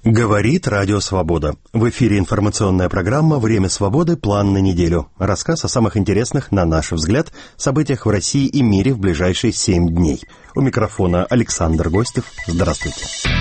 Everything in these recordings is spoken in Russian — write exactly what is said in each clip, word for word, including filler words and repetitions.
Говорит Радио Свобода. В эфире информационная программа «Время свободы. План на неделю». Рассказ о самых интересных, на наш взгляд, событиях в России и мире в ближайшие семь дней. У микрофона Александр Гостев. Здравствуйте.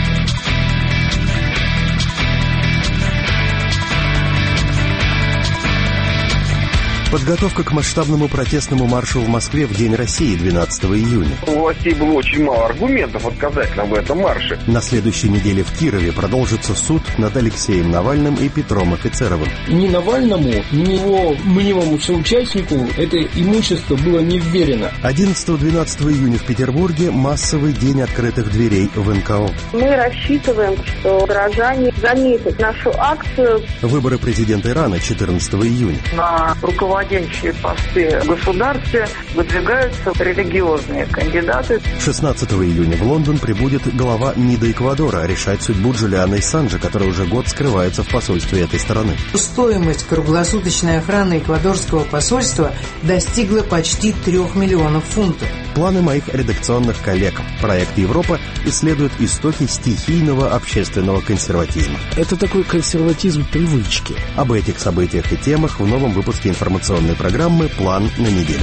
Подготовка к масштабному протестному маршу в Москве в День России двенадцатого июня. У властей было очень мало аргументов отказать нам в этом марше. На следующей неделе в Кирове продолжится суд над Алексеем Навальным и Петром Офицеровым. Ни Навальному, ни его мнимому соучастнику это имущество было не вверено. одиннадцатого-двенадцатого июня в Петербурге массовый день открытых дверей в эн ка о. Мы рассчитываем, что горожане заметят нашу акцию. Выборы президента Ирана четырнадцатого июня. На руководящие посты в государстве выдвигаются религиозные кандидаты. шестнадцатого июня в Лондон прибудет глава МИДа Эквадора решать судьбу Джулиана Ассанжа, который уже год скрывается в посольстве этой страны. Стоимость круглосуточной охраны эквадорского посольства достигла почти трех миллионов фунтов. Планы моих редакционных коллег. Проект «Европа» исследует истоки стихийного общественного консерватизма. Это такой консерватизм привычки. Об этих событиях и темах в новом выпуске информационной программы «План на неделю».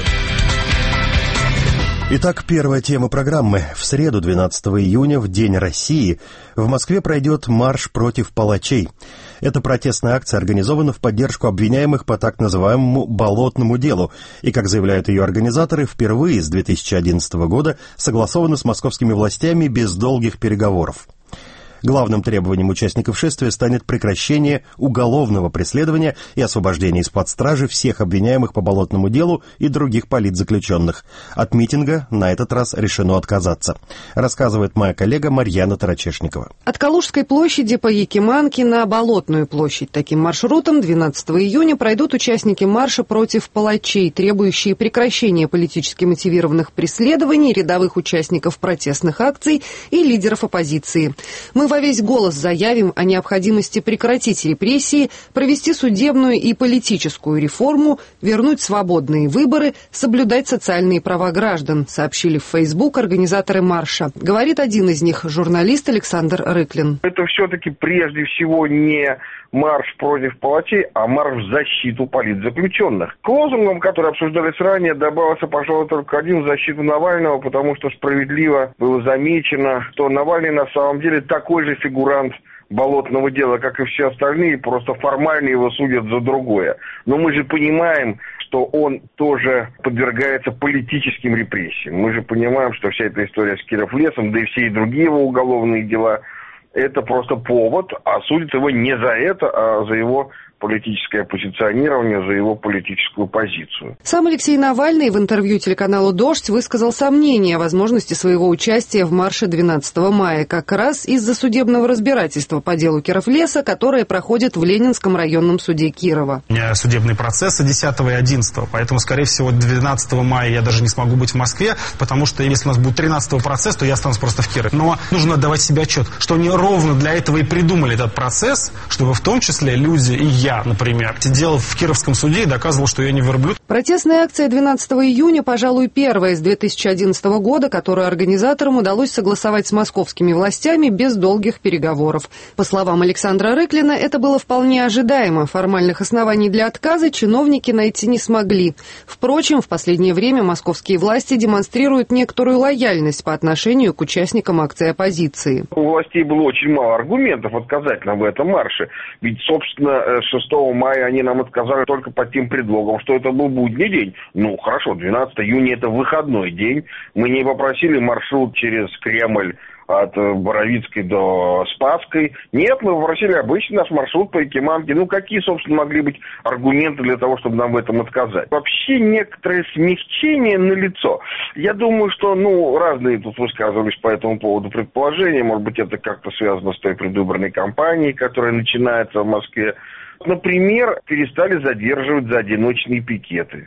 Итак, первая тема программы. В среду, двенадцатого июня, в День России, в Москве пройдет марш против палачей. Эта протестная акция организована в поддержку обвиняемых по так называемому «болотному делу» и, как заявляют ее организаторы, впервые с две тысячи одиннадцатого года согласована с московскими властями без долгих переговоров. Главным требованием участников шествия станет прекращение уголовного преследования и освобождение из-под стражи всех обвиняемых по болотному делу и других политзаключенных. От митинга на этот раз решено отказаться, рассказывает моя коллега Марьяна Тарачешникова. От Калужской площади по Якиманке на Болотную площадь. Таким маршрутом двенадцатого июня пройдут участники марша против палачей, требующие прекращения политически мотивированных преследований рядовых участников протестных акций и лидеров оппозиции. Мы во весь голос заявим о необходимости прекратить репрессии, провести судебную и политическую реформу, вернуть свободные выборы, соблюдать социальные права граждан, сообщили в Facebook организаторы марша. Говорит один из них, журналист Александр Рыклин. Это все-таки прежде всего не марш против палачей, а марш в защиту политзаключенных. К лозунгам, которые обсуждались ранее, добавился, пожалуй, только один — в защиту Навального, потому что справедливо было замечено, что Навальный на самом деле такой же фигурант болотного дела, как и все остальные, просто формально его судят за другое. Но мы же понимаем, что он тоже подвергается политическим репрессиям. Мы же понимаем, что вся эта история с Кировлесом, да и все и другие его уголовные дела, это просто повод, а судят его не за это, а за его политическое позиционирование, за его политическую позицию. Сам Алексей Навальный в интервью телеканалу «Дождь» высказал сомнения о возможности своего участия в марше двенадцатого мая, как раз из-за судебного разбирательства по делу Кировлеса, которое проходит в Ленинском районном суде Кирова. У меня судебные процессы десятого и одиннадцатого, поэтому, скорее всего, двенадцатого мая я даже не смогу быть в Москве, потому что если у нас будет тринадцатого процесс, то я останусь просто в Кирове. Но нужно отдавать себе отчет, что они ровно для этого и придумали этот процесс, чтобы в том числе люди и я, например, сидел в Кировском суде и доказывал, что я не верблюд. Протестная акция двенадцатого июня, пожалуй, первая с две тысячи одиннадцатого года, которую организаторам удалось согласовать с московскими властями без долгих переговоров. По словам Александра Рыклина, это было вполне ожидаемо. Формальных оснований для отказа чиновники найти не смогли. Впрочем, в последнее время московские власти демонстрируют некоторую лояльность по отношению к участникам акции оппозиции. У властей было очень мало аргументов отказать нам в этом марше. Ведь, собственно, шестого мая они нам отказали только под тем предлогом, что это был будний день. Ну, хорошо, двенадцатого июня это выходной день. Мы не попросили маршрут через Кремль от Боровицкой до Спасской. Нет, мы попросили обычный наш маршрут по Якиманке. Ну, какие, собственно, могли быть аргументы для того, чтобы нам в этом отказать? Вообще некоторое смягчение налицо. Я думаю, что, ну, разные тут высказывались по этому поводу предположения. Может быть, это как-то связано с той предвыборной кампанией, которая начинается в Москве. Например, перестали задерживать за одиночные пикеты.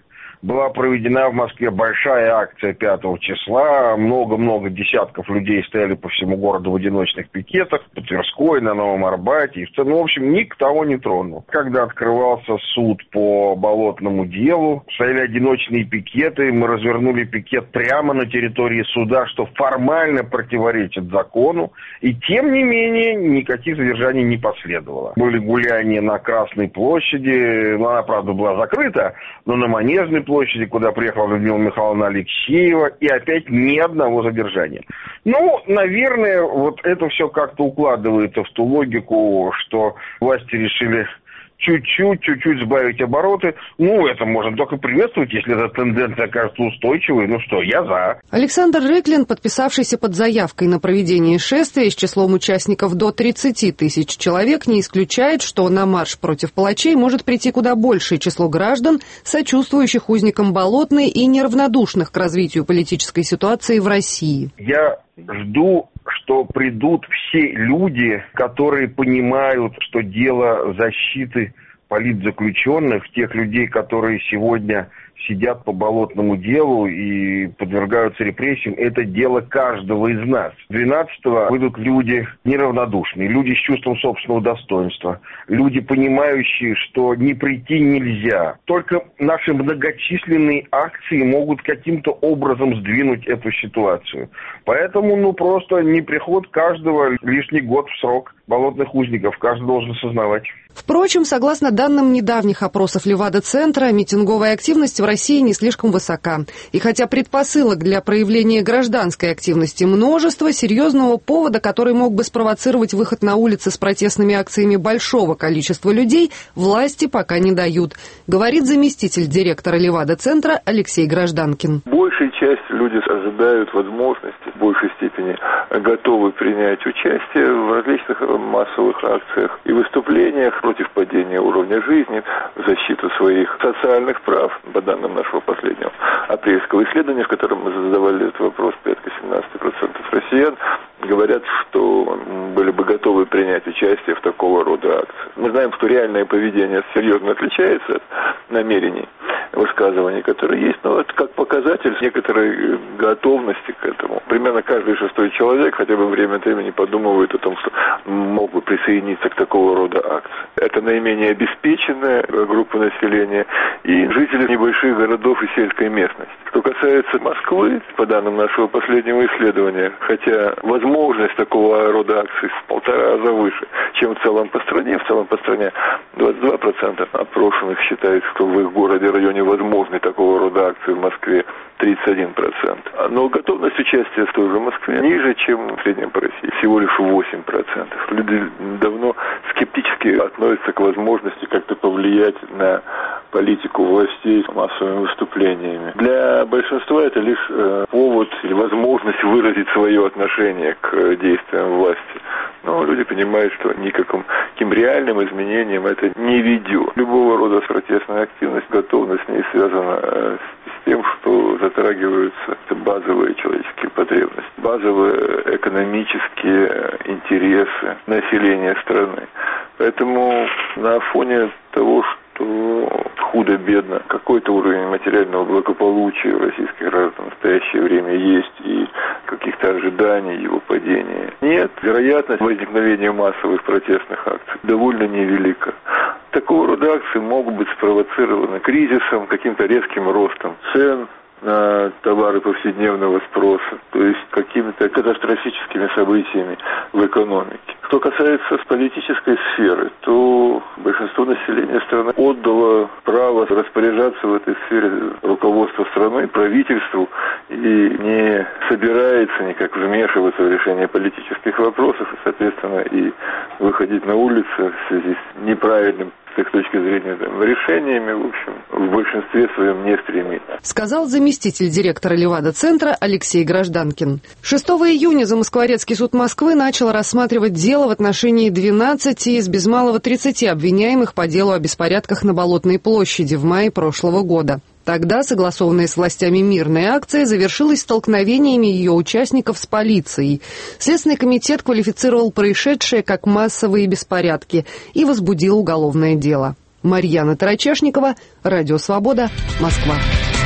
была проведена в Москве большая акция пятого числа. Много-много десятков людей стояли по всему городу в одиночных пикетах, по Тверской, на Новом Арбате. И, ну, в общем, никого не тронул. Когда открывался суд по Болотному делу, стояли одиночные пикеты. Мы развернули пикет прямо на территории суда, что формально противоречит закону. И, тем не менее, никаких задержаний не последовало. Были гуляния на Красной площади. Ну, она, правда, была закрыта, но на Манежной площади, куда приехала Людмила Михайловна Алексеева, и опять ни одного задержания. Ну, наверное, вот это все как-то укладывается в ту логику, что власти решили чуть-чуть, чуть-чуть сбавить обороты. Ну, это можно только приветствовать, если эта тенденция окажется устойчивой. Ну что, я за. Александр Рыклин, подписавшийся под заявкой на проведение шествия с числом участников до тридцати тысяч человек, не исключает, что на марш против палачей может прийти куда большее число граждан, сочувствующих узникам Болотной и неравнодушных к развитию политической ситуации в России. Я жду, что придут все люди, которые понимают, что дело защиты политзаключенных, тех людей, которые сегодня сидят по Болотному делу и подвергаются репрессиям, это дело каждого из нас. двенадцатого выйдут люди неравнодушные, люди с чувством собственного достоинства, люди, понимающие, что не прийти нельзя. Только наши многочисленные акции могут каким-то образом сдвинуть эту ситуацию. Поэтому, ну, просто не приход каждого лишний год в срок болотных узников. Каждый должен осознавать. Впрочем, согласно данным недавних опросов Левада-центра, митинговая активность в России не слишком высока. И хотя предпосылок для проявления гражданской активности множество, серьезного повода, который мог бы спровоцировать выход на улицы с протестными акциями большого количества людей, власти пока не дают, говорит заместитель директора Левада-центра Алексей Гражданкин. Большая часть люди ожидают возможности, в большей степени готовы принять участие в различных массовых акциях и выступлениях против падения уровня жизни, в защиту своих социальных прав, по данным нашего последнего апрельского исследования, в котором мы задавали этот вопрос, порядка-семнадцать процентов россиян говорят, что были бы готовы принять участие в такого рода акциях. Мы знаем, что реальное поведение серьезно отличается от намерений, высказываний, которые есть, но это как показатель некоторой готовности к этому. Примерно каждый шестой человек хотя бы время от времени подумывает о том, что мог бы присоединиться к такого рода акции. Это наименее обеспеченная группа населения и жители небольших городов и сельской местности. Что касается Москвы, по данным нашего последнего исследования, хотя возможность такого рода акций в полтора раза выше, чем в целом по стране, в целом по стране двадцать два процента опрошенных считают, что в их городе, районе возможны такого рода акции, в Москве тридцать один процент. Но готовность участия в той же Москве ниже, чем в среднем по России, всего лишь восемь процентов. Люди давно скептически относятся к возможности как-то повлиять на политику властей массовыми выступлениями. Для большинства это лишь э, повод или возможность выразить свое отношение к действиям власти. Но люди понимают, что никаким каким реальным изменениям это не ведет. Любого рода протестная активность, готовность с ней связана э, с тем, что затрагиваются базовые человеческие потребности, базовые экономические интересы населения страны. Поэтому на фоне того, что худо-бедно какой-то уровень материального благополучия у российских граждан в настоящее время есть, и каких-то ожиданий его падения нет, вероятность возникновения массовых протестных акций довольно невелика. Такого рода акции могут быть спровоцированы кризисом, каким-то резким ростом цен на товары повседневного спроса, то есть какими-то катастрофическими событиями в экономике. Что касается политической сферы, то большинство населения страны отдало право распоряжаться в этой сфере руководству страной, правительству, и не собирается никак вмешиваться в решение политических вопросов, и, соответственно, и выходить на улицы в связи с неправильным, с их точки зрения, там, решениями, в общем, в большинстве своем не стремится. Сказал заместитель директора Левада-центра Алексей Гражданкин. шестого июня Замоскворецкий суд Москвы начал рассматривать дело в отношении двенадцати из без малого тридцати обвиняемых по делу о беспорядках на Болотной площади в мае прошлого года. Тогда согласованная с властями мирная акция завершилась столкновениями ее участников с полицией. Следственный комитет квалифицировал происшедшее как массовые беспорядки и возбудил уголовное дело. Марьяна Тарачешникова, Радио Свобода, Москва.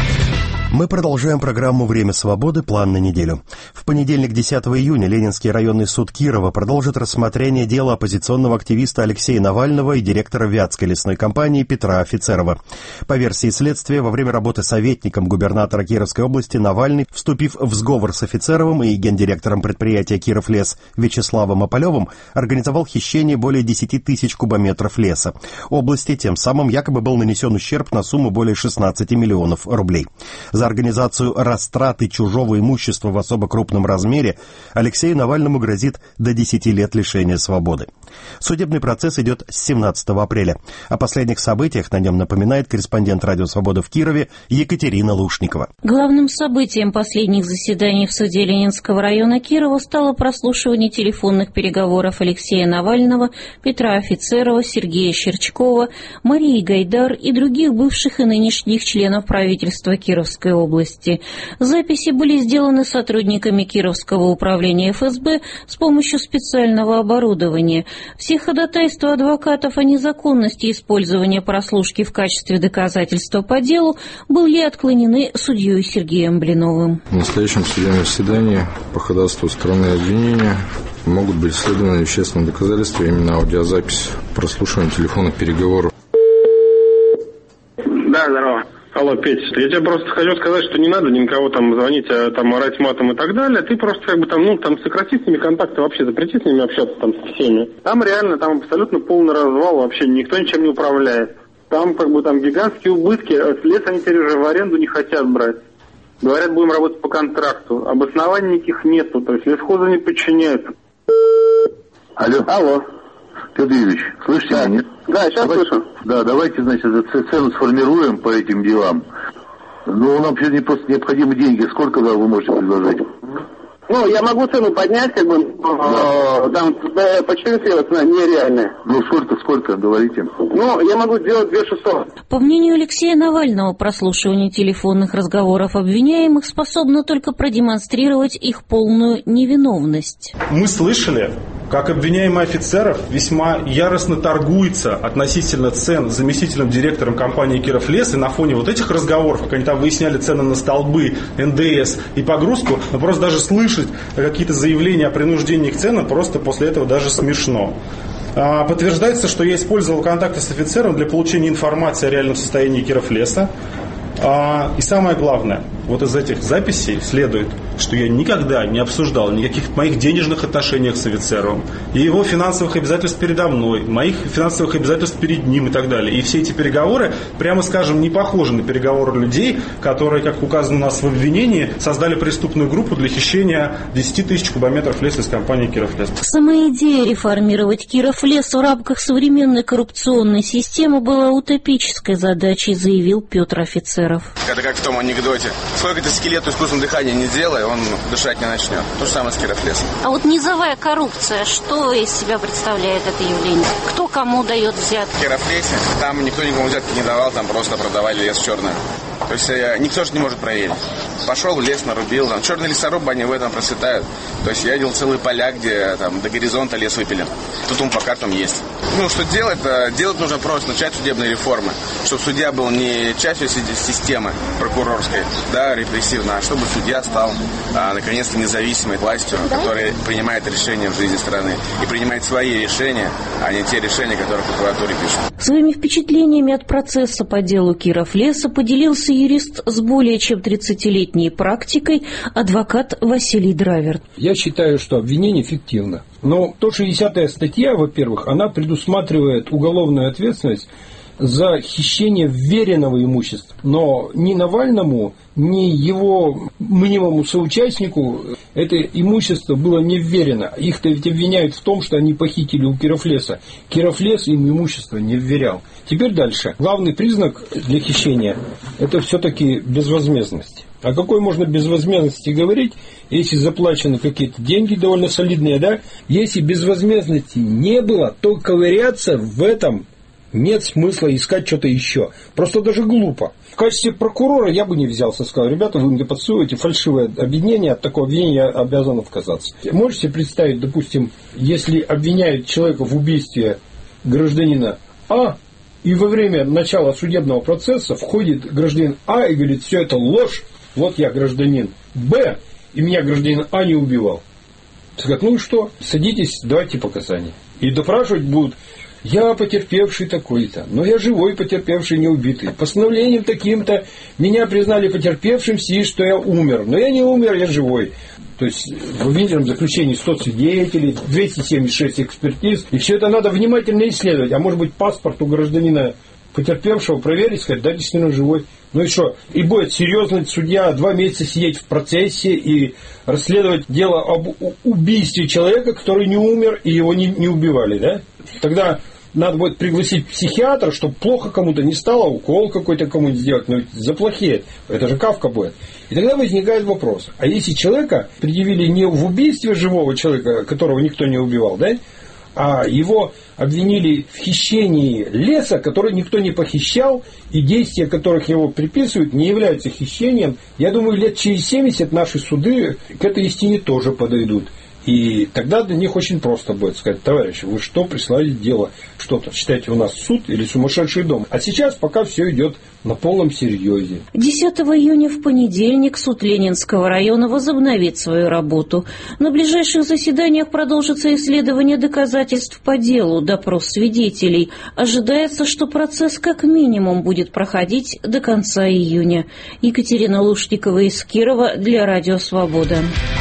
Мы продолжаем программу «Время свободы. План на неделю». В понедельник, десятого июня, Ленинский районный суд Кирова продолжит рассмотрение дела оппозиционного активиста Алексея Навального и директора Вятской лесной компании Петра Офицерова. По версии следствия, во время работы советником губернатора Кировской области Навальный, вступив в сговор с Офицеровым и гендиректором предприятия «Кировлес» Вячеславом Ополевым, организовал хищение более десять тысяч кубометров леса. Области тем самым якобы был нанесен ущерб на сумму более шестнадцати миллионов рублей. За организацию растраты чужого имущества в особо крупном размере Алексею Навальному грозит до десяти лет лишения свободы. Судебный процесс идет с семнадцатого апреля. О последних событиях на нем напоминает корреспондент «Радио Свобода» в Кирове Екатерина Лушникова. Главным событием последних заседаний в суде Ленинского района Кирова стало прослушивание телефонных переговоров Алексея Навального, Петра Офицерова, Сергея Щерчкова, Марии Гайдар и других бывших и нынешних членов правительства Кировской области. Записи были сделаны сотрудниками Кировского управления эф эс бэ с помощью специального оборудования. Все ходатайства адвокатов о незаконности использования прослушки в качестве доказательства по делу были отклонены судьей Сергеем Блиновым. В настоящем судебном заседании по ходатайству стороны обвинения могут быть исследованы вещественные доказательства, именно аудиозапись прослушивания телефонных переговоров. Да, здорово. Алло, Петь, я тебе просто хочу сказать, что не надо никого там звонить, а, там орать матом и так далее. Ты просто как бы там, ну, там сократи с ними контакты, вообще запрети с ними общаться там со всеми. Там реально, там абсолютно полный развал, вообще никто ничем не управляет. Там как бы там гигантские убытки, лес они теперь уже в аренду не хотят брать. Говорят, будем работать по контракту. Обоснований никаких нету, то есть лесхозы не подчиняются. Алло. Алло. Петр Юрьевич, слышите да. меня? Да, сейчас давайте, слышу. Да, давайте, значит, цену сформируем по этим делам. Ну, нам вообще не просто необходимы деньги. Сколько да, вы можете предложить? Ну, я могу цену поднять, как бы, но там да, почтенная цена нереальная. Ну, сколько, сколько, говорите? Ну, я могу сделать две тысячи шестьсот. По мнению Алексея Навального, прослушивание телефонных разговоров обвиняемых способно только продемонстрировать их полную невиновность. Мы слышали, как обвиняемый Офицеров весьма яростно торгуется относительно цен заместителем директором компании «Кировлес», и на фоне вот этих разговоров, как они там выясняли цены на столбы, эн дэ эс и погрузку, но просто даже слышать какие-то заявления о принуждении к ценам просто после этого даже смешно. А, подтверждается, что я использовал контакты с Офицером для получения информации о реальном состоянии Кировлеса. А, и самое главное, вот из этих записей следует, что я никогда не обсуждал никаких моих денежных отношениях с Офицеровым, и его финансовых обязательств передо мной, моих финансовых обязательств перед ним и так далее. И все эти переговоры, прямо скажем, не похожи на переговоры людей, которые, как указано у нас в обвинении, создали преступную группу для хищения десяти тысяч кубометров леса из компании «Кировлес». Сама идея реформировать Кировлес в рамках современной коррупционной системы была утопической задачей, заявил Петр Офицеров. Это как в том анекдоте. Сколько ты скелету искусственного дыхания не сделай, он дышать не начнет. То же самое с Кировлесом. А вот низовая коррупция, что из себя представляет это явление? Кто кому дает взятки? В Кировлесе там никто никому взятки не давал, там просто продавали лес черный. То есть э, никто же не может проверить. Пошел, лес нарубил, там черные лесорубы, они в этом процветают. То есть я видел целые поля, где там до горизонта лес выпилен. Тут он по картам есть. Ну, что делать? Делать нужно просто начать судебные реформы. Чтобы судья был не частью системы прокурорской, да, репрессивной, а чтобы судья стал, а, наконец-то, независимой властью, которая принимает решения в жизни страны. И принимает свои решения, а не те решения, которые прокуратуре пишут. Своими впечатлениями от процесса по делу Кировлеса поделился юрист с более чем тридцатилетней практикой, адвокат Василий Драверт. Я считаю, что обвинение фиктивно. Но сто шестидесятая статья, во-первых, она предусматривает уголовную ответственность за хищение вверенного имущества. Но ни Навальному, ни его мнимому соучастнику это имущество было не вверено. Их-то ведь обвиняют в том, что они похитили у Кировлеса. Кировлес им имущество не вверял. Теперь дальше. Главный признак для хищения – это все-таки безвозмездность. О какой можно безвозмездности говорить, если заплачены какие-то деньги довольно солидные, да? Если безвозмездности не было, то ковыряться в этом нет смысла, искать что-то еще. Просто даже глупо. В качестве прокурора я бы не взялся, сказал: ребята, вы мне подсовываете фальшивое обвинение, от такого обвинения я обязан отказаться. Можете представить, допустим, если обвиняют человека в убийстве гражданина А, и во время начала судебного процесса входит гражданин А и говорит: все это ложь, вот я гражданин Б, и меня гражданин А не убивал. Сказать, ну и что, садитесь, давайте показания. И допрашивать будут, я потерпевший такой-то, но я живой потерпевший, не убитый. Постановлением таким-то меня признали потерпевшим в связи, что я умер. Но я не умер, я живой. То есть в обвинительном заключении сто свидетелей, двести семьдесят шесть экспертиз. И все это надо внимательно исследовать. А может быть, паспорт у гражданина потерпевшего проверить, сказать, да, действительно живой. Ну и что? И будет серьезный судья два месяца сидеть в процессе и расследовать дело об убийстве человека, который не умер и его не, не убивали, да? Тогда надо будет пригласить психиатра, чтобы плохо кому-то не стало, укол какой-то кому-нибудь сделать, но ведь заплохеет. Это же Кафка будет. И тогда возникает вопрос, а если человека предъявили не в убийстве живого человека, которого никто не убивал, да, а его обвинили в хищении леса, который никто не похищал, и действия, которых его приписывают, не являются хищением, я думаю, лет через семьдесят наши суды к этой истине тоже подойдут. И тогда для них очень просто будет сказать, товарищи, вы что прислали дело? Что-то, считаете, у нас суд или сумасшедший дом? А сейчас пока все идет на полном серьезе. десятого июня в понедельник суд Ленинского района возобновит свою работу. На ближайших заседаниях продолжится исследование доказательств по делу, допрос свидетелей. Ожидается, что процесс как минимум будет проходить до конца июня. Екатерина Лушникова из Кирова для Радио Свобода.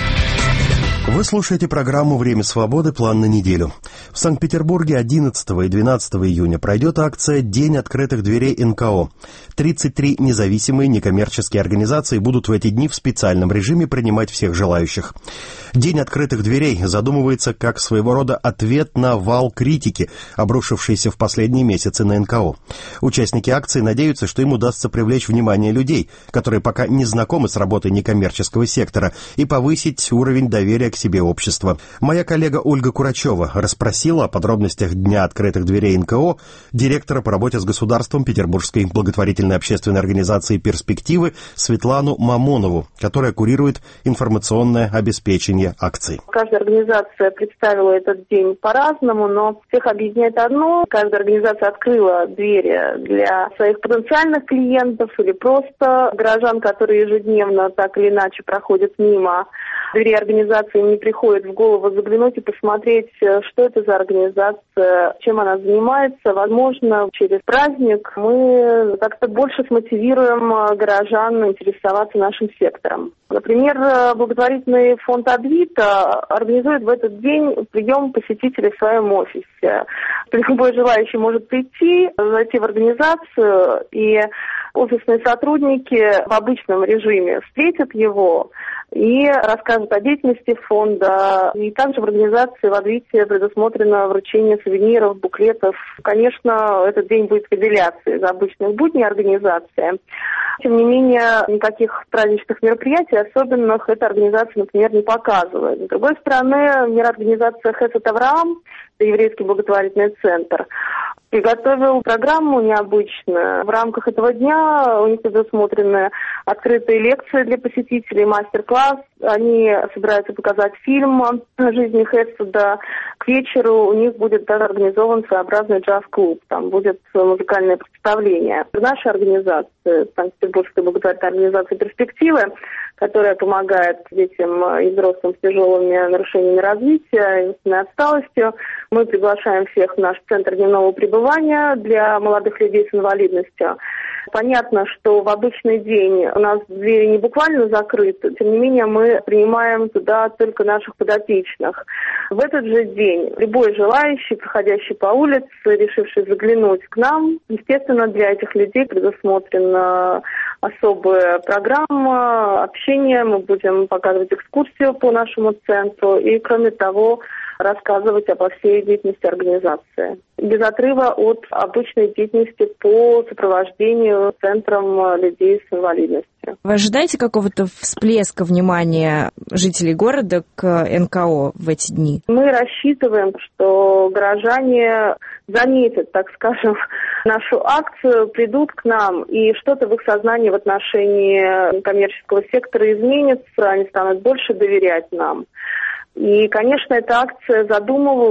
Вы слушаете программу «Время свободы. План на неделю». В Санкт-Петербурге одиннадцатого и двенадцатого июня пройдет акция «День открытых дверей эн ка о». тридцать три независимые некоммерческие организации будут в эти дни в специальном режиме принимать всех желающих. День открытых дверей задумывается как своего рода ответ на вал критики, обрушившийся в последние месяцы на эн ка о. Участники акции надеются, что им удастся привлечь внимание людей, которые пока не знакомы с работой некоммерческого сектора, и повысить уровень доверия к себе общества. Моя коллега Ольга Курачева расспросила о подробностях Дня открытых дверей эн ка о директора по работе с государством Петербургской благотворительной общественной организации «Перспективы» Светлану Мамонову, которая курирует информационное обеспечение акций. Каждая организация представила этот день по-разному, но всех объединяет одно. Каждая организация открыла двери для своих потенциальных клиентов или просто горожан, которые ежедневно так или иначе проходят мимо двери организации, им не приходит в голову заглянуть и посмотреть, что это за организация, чем она занимается. Возможно, через праздник мы как-то больше смотивируем горожан интересоваться нашим сектором. Например, благотворительный фонд «Адвита» организует в этот день прием посетителей в своем офисе. Любой желающий может прийти, зайти в организацию, и офисные сотрудники в обычном режиме встретят его и расскажут о деятельности фонда. И также в организации в «Адвите» предусмотрено вручение сувениров, буклетов. Конечно, этот день будет выделяться из обычных будней организации. Тем не менее, никаких праздничных мероприятий особенных эта организация, например, не показывает. С другой стороны, мирорганизация «Хесед Авраам», это еврейский благотворительный центр, приготовил программу необычную. В рамках этого дня у них предусмотрены открытые лекции для посетителей, мастер-класс. Они собираются показать фильм о жизни Хеседа. К вечеру у них будет даже организован своеобразный джаз-клуб. Там будет музыкальное представление. Наша организация, Санкт-Петербургская благотворительная организация «Перспективы», которая помогает детям и взрослым с тяжелыми нарушениями развития и умственной отсталостью. Мы приглашаем всех в наш центр дневного пребывания для молодых людей с инвалидностью. Понятно, что в обычный день у нас двери не буквально закрыты, тем не менее мы принимаем туда только наших подопечных. В этот же день любой желающий, проходящий по улице, решивший заглянуть к нам, естественно, для этих людей предусмотрена особая программа общения. Мы будем показывать экскурсию по нашему центру и, кроме того, рассказывать обо всей деятельности организации. Без отрыва от обычной деятельности по сопровождению центром людей с инвалидностью. Вы ожидаете какого-то всплеска внимания жителей города к эн ка о в эти дни? Мы рассчитываем, что горожане заметят, так скажем, нашу акцию, придут к нам, и что-то в их сознании в отношении коммерческого сектора изменится, они станут больше доверять нам. И, конечно, эта акция задумывалась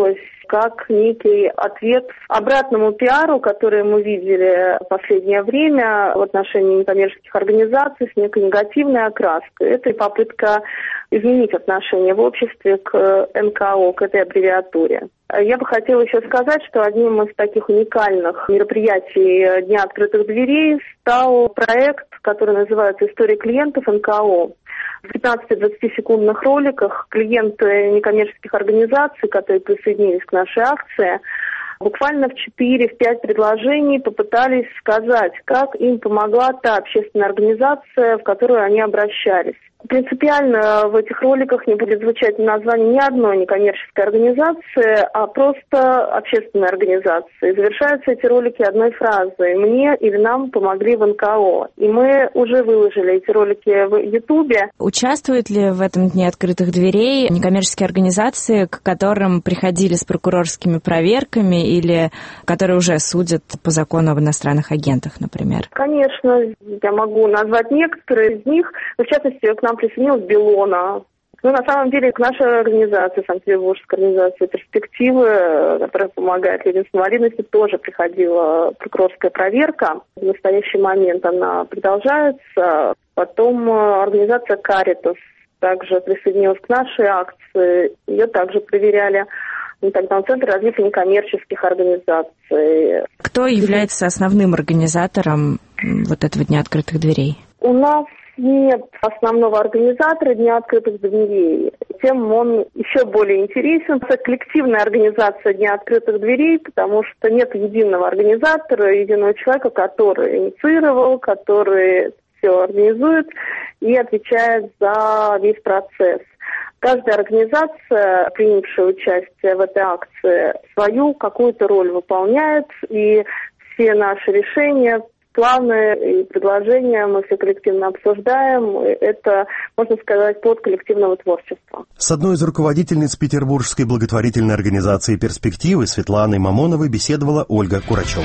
как некий ответ обратному пиару, который мы видели в последнее время в отношении некоммерческих организаций с некой негативной окраской. Это попытка изменить отношение в обществе к эн ка о, к этой аббревиатуре. Я бы хотела еще сказать, что одним из таких уникальных мероприятий Дня открытых дверей стал проект, который называется «История клиентов эн ка о». В пятнадцати-двадцатисекундных роликах клиенты некоммерческих организаций, которые присоединились к нашей акции, буквально в четыре-пять предложений попытались сказать, как им помогла та общественная организация, в которую они обращались. Принципиально в этих роликах не будет звучать название ни одной некоммерческой организации, а просто общественной организации. Завершаются эти ролики одной фразой: «Мне или нам помогли в эн ка о». И мы уже выложили эти ролики в Ютубе. Участвуют ли в этом Дне открытых дверей некоммерческие организации, к которым приходили с прокурорскими проверками или которые уже судят по закону об иностранных агентах, например? Конечно, я могу назвать некоторые из них. В частности, к нам присоединилась Белона. Ну, на самом деле, к нашей организации, Санкт-Петербургской организации «Перспективы», которая помогает людям с инвалидностью, тоже приходила прокурорская проверка. В настоящий момент она продолжается. Потом организация «Каритас» также присоединилась к нашей акции. Ее также проверяли. Тогда Центр развития некоммерческих организаций. Кто является основным организатором вот этого Дня открытых дверей? У нас нет основного организатора Дня открытых дверей. Тем он еще более интересен. Это коллективная организация Дня открытых дверей, потому что нет единого организатора, единого человека, который инициировал, который все организует и отвечает за весь процесс. Каждая организация, принявшая участие в этой акции, свою какую-то роль выполняет, и все наши решения, планы и предложения мы все коллективно обсуждаем. Это, можно сказать, плод коллективного творчества. С одной из руководительниц Петербургской благотворительной организации «Перспективы» Светланой Мамоновой беседовала Ольга Курачева.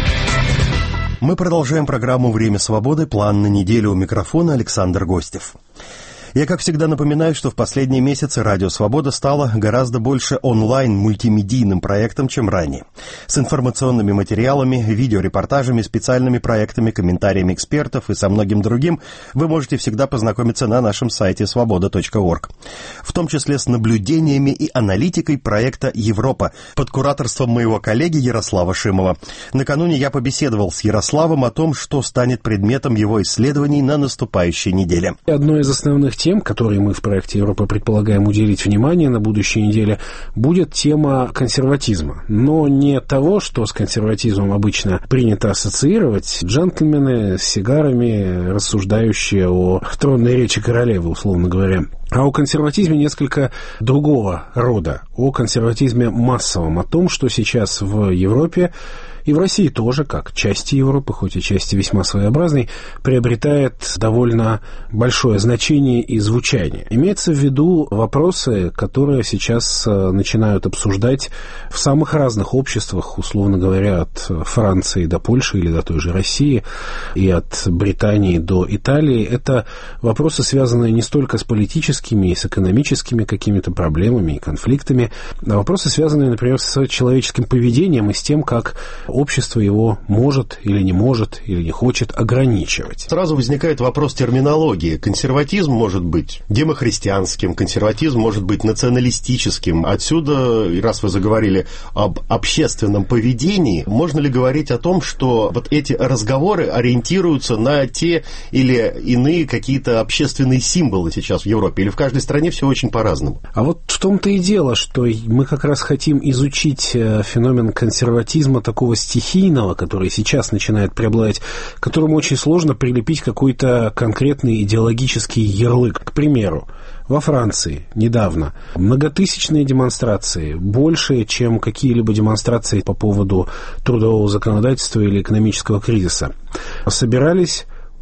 Мы продолжаем программу «Время свободы». План на неделю. У микрофона Александр Гостев. Я, как всегда, напоминаю, что в последние месяцы «Радио Свобода» стало гораздо больше онлайн-мультимедийным проектом, чем ранее. С информационными материалами, видеорепортажами, специальными проектами, комментариями экспертов и со многим другим вы можете всегда познакомиться на нашем сайте свобода точка орг. В том числе с наблюдениями и аналитикой проекта «Европа» под кураторством моего коллеги Ярослава Шимова. Накануне я побеседовал с Ярославом о том, что станет предметом его исследований на наступающей неделе. Одной из основных тем, тем, которые мы в проекте «Европа» предполагаем уделить внимание на будущей неделе, будет тема консерватизма. Но не того, что с консерватизмом обычно принято ассоциировать джентльмены с сигарами, рассуждающие о тронной речи королевы, условно говоря, а о консерватизме несколько другого рода, о консерватизме массовом, о том, что сейчас в Европе и в России тоже, как части Европы, хоть и части весьма своеобразной, приобретает довольно большое значение и звучание. Имеется в виду вопросы, которые сейчас начинают обсуждать в самых разных обществах, условно говоря, от Франции до Польши или до той же России, и от Британии до Италии. Это вопросы, связанные не столько с политическими и с экономическими какими-то проблемами и конфликтами, а вопросы, связанные, например, с человеческим поведением и с тем, как общество его может или не может, или не хочет ограничивать. Сразу возникает вопрос терминологии. Консерватизм может быть демохристианским, консерватизм может быть националистическим. Отсюда, раз вы заговорили об общественном поведении, можно ли говорить о том, что вот эти разговоры ориентируются на те или иные какие-то общественные символы сейчас в Европе? Или в каждой стране все очень по-разному? А вот в том-то и дело, что мы как раз хотим изучить феномен консерватизма такого стихийного, который сейчас начинает преобладать, к которому очень сложно прилепить какой-то конкретный идеологический ярлык. К примеру, во Франции недавно многотысячные демонстрации, больше, чем какие-либо демонстрации по поводу трудового законодательства или экономического кризиса, собирались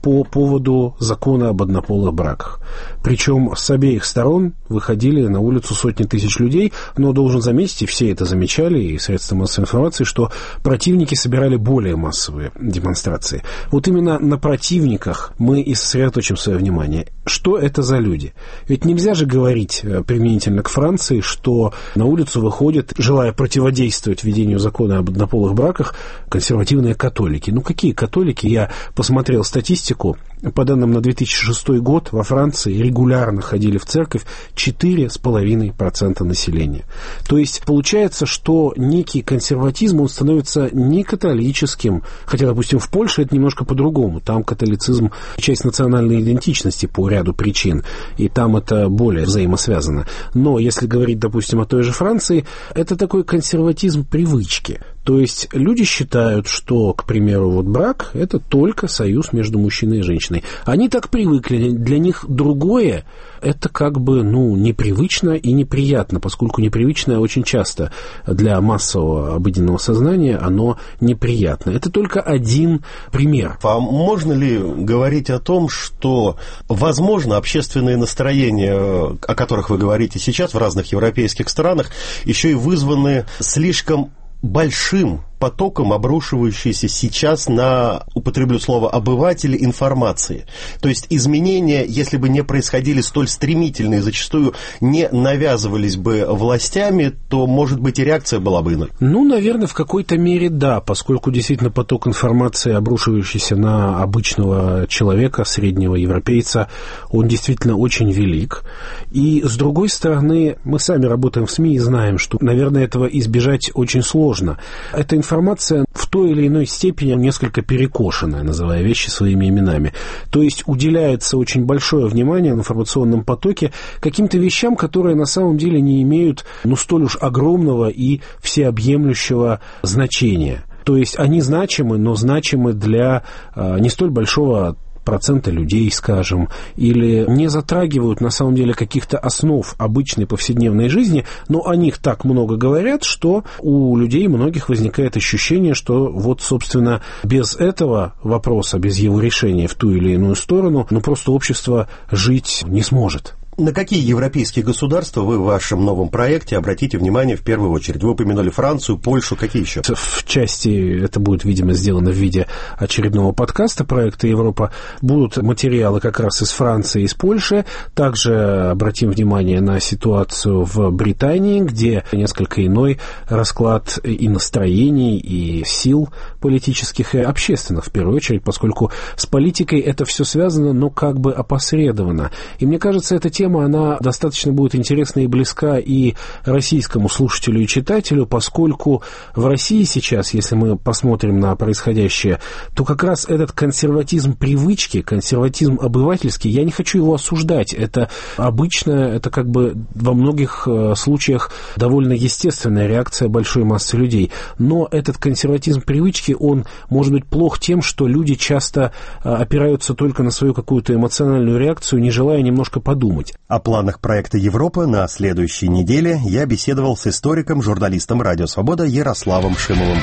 по поводу закона об однополых браках. Причем с обеих сторон выходили на улицу сотни тысяч людей, но должен заметить, и все это замечали, и средства массовой информации, что противники собирали более массовые демонстрации. Вот именно на противниках мы и сосредоточим свое внимание. Что это за люди? Ведь нельзя же говорить применительно к Франции, что на улицу выходят, желая противодействовать введению закона об однополых браках, консервативные католики. Ну, какие католики? Я посмотрел статистику. По данным на две тысячи шестой год во Франции регулярно ходили в церковь четыре целых пять десятых процента населения. То есть получается, что некий консерватизм, он становится не католическим, хотя, допустим, в Польше это немножко по-другому. Там католицизм – часть национальной идентичности по ряду причин, и там это более взаимосвязано. Но если говорить, допустим, о той же Франции, это такой консерватизм привычки. То есть люди считают, что, к примеру, вот брак – это только союз между мужчиной и женщиной. Они так привыкли. Для них другое – это как бы, ну, непривычно и неприятно, поскольку непривычное очень часто для массового обыденного сознания оно неприятно. Это только один пример. А можно ли говорить о том, что, возможно, общественные настроения, о которых вы говорите сейчас в разных европейских странах, еще и вызваны слишком большим потоком обрушивающейся сейчас на, употреблю слово, обывателей информации. То есть изменения, если бы не происходили столь стремительно и зачастую не навязывались бы властями, то, может быть, и реакция была бы иной. Ну, наверное, в какой-то мере да, поскольку действительно поток информации, обрушивающийся на обычного человека, среднего европейца, он действительно очень велик. И, с другой стороны, мы сами работаем в СМИ и знаем, что, наверное, этого избежать очень сложно. Эта информация в той или иной степени несколько перекошенная, называя вещи своими именами. То есть уделяется очень большое внимание в информационном потоке каким-то вещам, которые на самом деле не имеют, ну, столь уж огромного и всеобъемлющего значения. То есть они значимы, но значимы для а, не столь большого процента людей, скажем, или не затрагивают на самом деле каких-то основ обычной повседневной жизни, но о них так много говорят, что у людей многих возникает ощущение, что вот, собственно, без этого вопроса, без его решения в ту или иную сторону, ну просто общество жить не сможет. На какие европейские государства вы в вашем новом проекте обратите внимание в первую очередь? Вы упомянули Францию, Польшу, какие еще? В части, это будет, видимо, сделано в виде очередного подкаста проекта «Европа», будут материалы как раз из Франции и из Польши. Также обратим внимание на ситуацию в Британии, где несколько иной расклад и настроений, и сил политических, и общественных, в первую очередь, поскольку с политикой это все связано, но как бы опосредованно. И мне кажется, эта тема Тема, она достаточно будет интересна и близка и российскому слушателю и читателю, поскольку в России сейчас, если мы посмотрим на происходящее, то как раз этот консерватизм привычки, консерватизм обывательский, я не хочу его осуждать. Это обычно, это как бы во многих случаях довольно естественная реакция большой массы людей. Но этот консерватизм привычки, он может быть плох тем, что люди часто опираются только на свою какую-то эмоциональную реакцию, не желая немножко подумать. О планах проекта «Европа» на следующей неделе я беседовал с историком, журналистом «Радио Свобода» Ярославом Шимовым.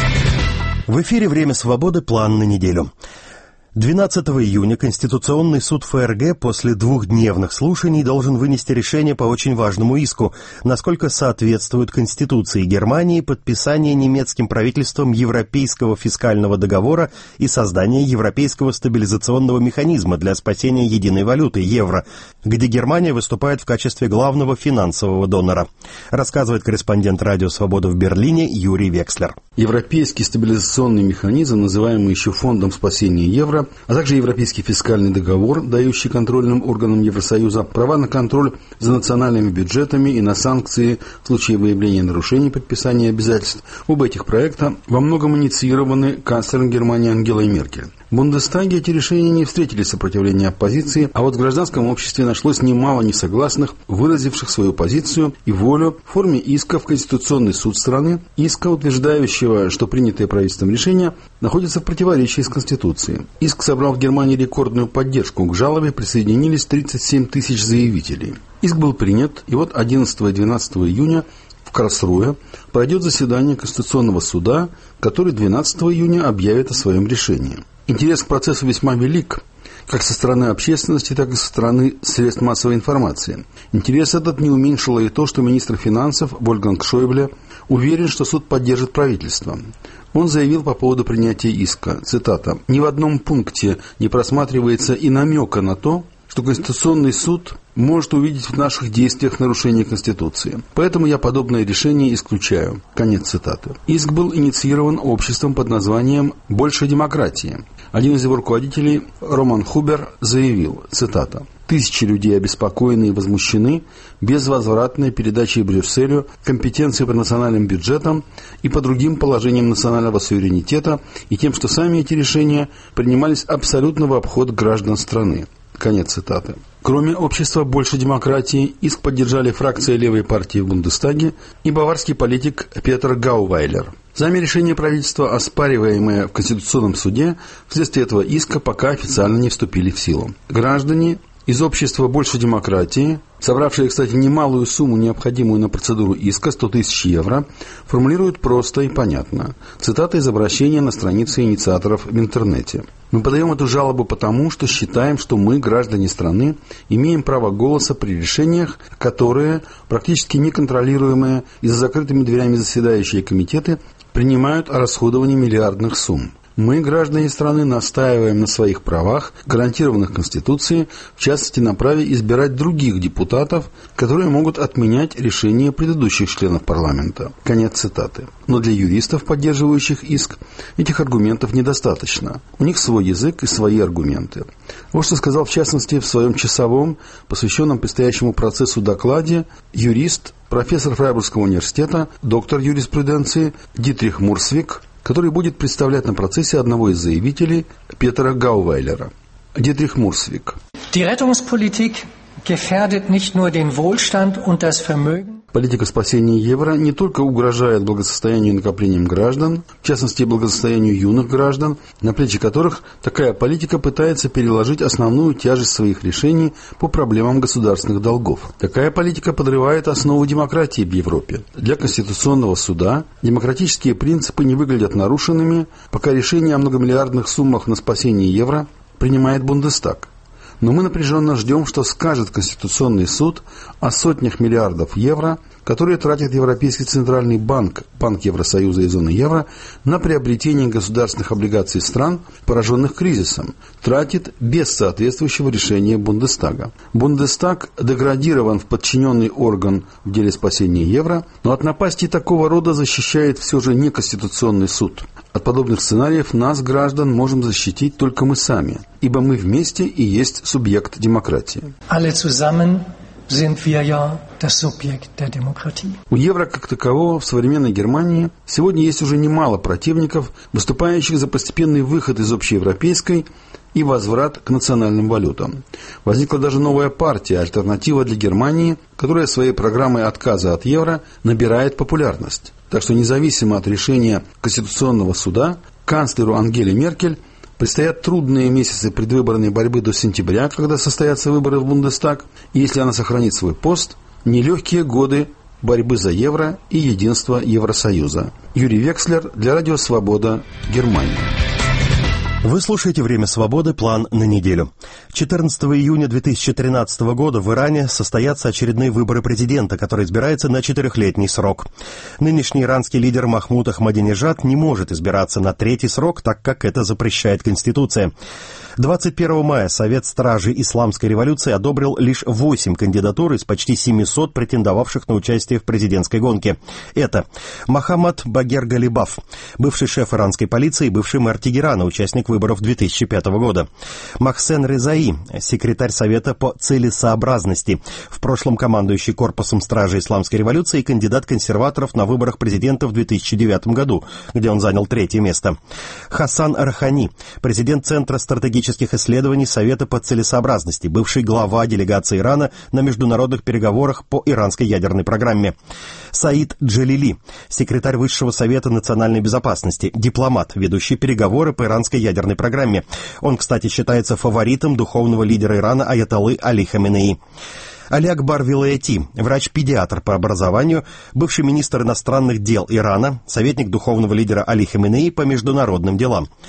В эфире «Время свободы. План на неделю». двенадцатого июня Конституционный суд ФРГ после двухдневных слушаний должен вынести решение по очень важному иску, насколько соответствует Конституции Германии подписание немецким правительством Европейского фискального договора и создание Европейского стабилизационного механизма для спасения единой валюты евро, где Германия выступает в качестве главного финансового донора, рассказывает корреспондент «Радио Свобода» в Берлине Юрий Векслер. Европейский стабилизационный механизм, называемый еще Фондом спасения евро, а также Европейский фискальный договор, дающий контрольным органам Евросоюза права на контроль за национальными бюджетами и на санкции в случае выявления нарушений подписания обязательств. Оба этих проекта во многом инициированы канцлером Германии Ангелой Меркель. В Бундестаге эти решения не встретили сопротивления оппозиции, а вот в гражданском обществе нашлось немало несогласных, выразивших свою позицию и волю в форме иска в Конституционный суд страны, иска, утверждающего, что принятые правительством решения находятся в противоречии с Конституцией. Иск собрал в Германии рекордную поддержку, к жалобе присоединились тридцать семь тысяч заявителей. Иск был принят, и вот одиннадцатого и двенадцатого июня в Карлсруэ пройдет заседание Конституционного суда, который двенадцатого июня объявит о своем решении. Интерес к процессу весьма велик, как со стороны общественности, так и со стороны средств массовой информации. Интерес этот не уменьшило и то, что министр финансов Вольфганг Шойбле уверен, что суд поддержит правительство. Он заявил по поводу принятия иска, цитата, «Ни в одном пункте не просматривается и намека на то, что Конституционный суд может увидеть в наших действиях нарушение Конституции. Поэтому я подобное решение исключаю». Конец цитаты. Иск был инициирован обществом под названием «Больше демократии». Один из его руководителей, Роман Хубер, заявил, цитата, «Тысячи людей обеспокоены и возмущены безвозвратной передачей Брюсселю компетенции по национальным бюджетам и по другим положениям национального суверенитета и тем, что сами эти решения принимались абсолютно в обход граждан страны». Конец цитаты. Кроме общества «Больше демократии», иск поддержали фракция левой партии в Бундестаге и баварский политик Петер Гаувайлер. Сами решения правительства, оспариваемые в Конституционном суде, вследствие этого иска пока официально не вступили в силу. Граждане из общества «Больше демократии», собравшие, кстати, немалую сумму, необходимую на процедуру иска, сто тысяч евро, формулируют просто и понятно. Цитата из обращения на странице инициаторов в интернете. «Мы подаем эту жалобу потому, что считаем, что мы, граждане страны, имеем право голоса при решениях, которые, практически неконтролируемые и за закрытыми дверями заседающие комитеты, принимают о расходовании миллиардных сумм. Мы, граждане страны, настаиваем на своих правах, гарантированных Конституцией, в частности на праве избирать других депутатов, которые могут отменять решения предыдущих членов парламента». Конец цитаты. Но для юристов, поддерживающих иск, этих аргументов недостаточно. У них свой язык и свои аргументы. Вот что сказал, в частности, в своем часовом, посвященном предстоящему процессу докладе, юрист, профессор Фрайбургского университета, доктор юриспруденции Дитрих Мурсвик, который будет представлять на процессе одного из заявителей, Петера Гаувайлера. Дитрих Мурсвик. Die Rettungspolitik gefährdet nicht nur den Wohlstand und das Vermögen. Политика спасения евро не только угрожает благосостоянию и накоплениям граждан, в частности благосостоянию юных граждан, на плечи которых такая политика пытается переложить основную тяжесть своих решений по проблемам государственных долгов. Такая политика подрывает основу демократии в Европе. Для Конституционного суда демократические принципы не выглядят нарушенными, пока решение о многомиллиардных суммах на спасение евро принимает Бундестаг. Но мы напряженно ждем, что скажет Конституционный суд о сотнях миллиардов евро, которые тратит Европейский Центральный банк, Банк Евросоюза и зоны евро, на приобретение государственных облигаций стран, пораженных кризисом, тратит без соответствующего решения Бундестага. Бундестаг деградирован в подчиненный орган в деле спасения евро, но от напасти такого рода защищает все же не Конституционный суд. От подобных сценариев нас, граждан, можем защитить только мы сами, ибо мы вместе и есть субъект демократии. Alle zusammen sind wir ja das Subjekt der Demokratie. У евро как такового в современной Германии сегодня есть уже немало противников, выступающих за постепенный выход из общеевропейской и возврат к национальным валютам. Возникла даже новая партия «Альтернатива для Германии», которая своей программой отказа от евро набирает популярность. Так что независимо от решения Конституционного суда, канцлеру Ангеле Меркель предстоят трудные месяцы предвыборной борьбы до сентября, когда состоятся выборы в Бундестаг, и если она сохранит свой пост, нелегкие годы борьбы за евро и единство Евросоюза. Юрий Векслер для Радио Свобода, Германия. Вы слушаете «Время свободы. План на неделю». четырнадцатого июня две тысячи тринадцатого года в Иране состоятся очередные выборы президента, который избирается на четырехлетний срок. Нынешний иранский лидер Махмуд Ахмадинежад не может избираться на третий срок, так как это запрещает Конституция. двадцать первого мая Совет Стражей Исламской революции одобрил лишь восемь кандидатур из почти семисот претендовавших на участие в президентской гонке. Это Мохаммад Багер Галибаф, бывший шеф иранской полиции и бывший мэр Тегерана, участник выборов две тысячи пятого года. Махсен Резаи, секретарь Совета по целесообразности, в прошлом командующий корпусом Стражей Исламской революции и кандидат консерваторов на выборах президента в две тысячи девятом году, где он занял третье место. Хасан Рахани, президент Центра стратегических исследований Совета по целесообразности, бывший глава делегации Ирана на международных переговорах по иранской ядерной программе. Саид Джалили, секретарь Высшего совета национальной безопасности, дипломат, ведущий переговоры по иранской ядерной программе. Он, кстати, считается фаворитом духовного лидера Ирана аятоллы Али Хаменеи. Али Акбар Вилаяти, врач-педиатр по образованию, бывший министр иностранных дел Ирана, советник духовного лидера Али Хаменеи по международным делам.